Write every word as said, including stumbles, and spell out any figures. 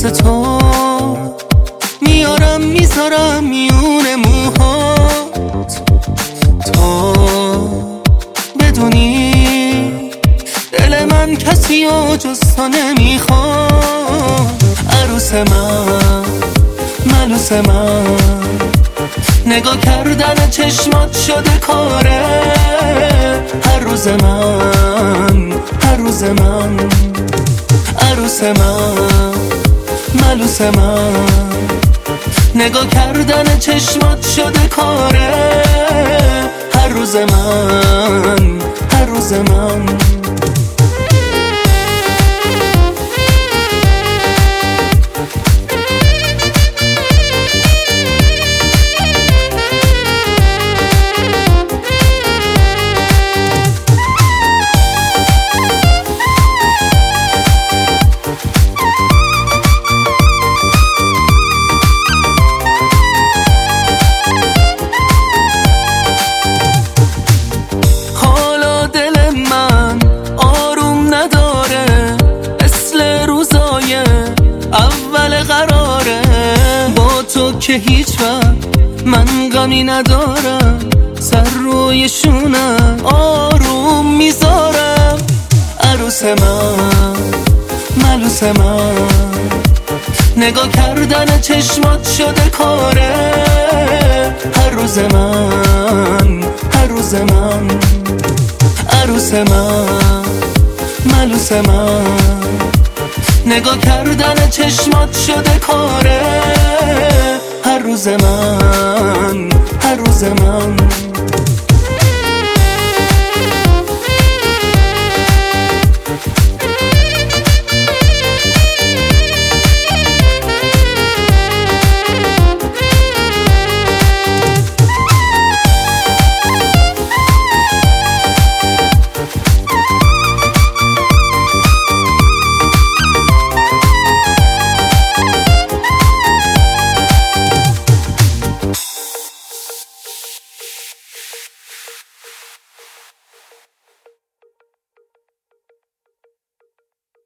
تو میارم میذارم میون موهات. تو بدونی دل من کسی و جز تو نمیخواد. عروس من، ملوس من، نگاه کردن چشمات شده کاره. هر روز من، هر روز من، عروس من، ملوس من، نگاه کردن چشمات شده کاره. هر روز من، هر روز من. اول قراره با تو که هیچ وقت من غمی ندارم. سر روی شونم آروم میذارم. عروس من، ملوس من، نگاه کردن چشمات شده کاره. هر روز من، هر روز من، عروس من، ملوس من، نگاه کردن چشمات شده کاره. هر روز من، هر روز من.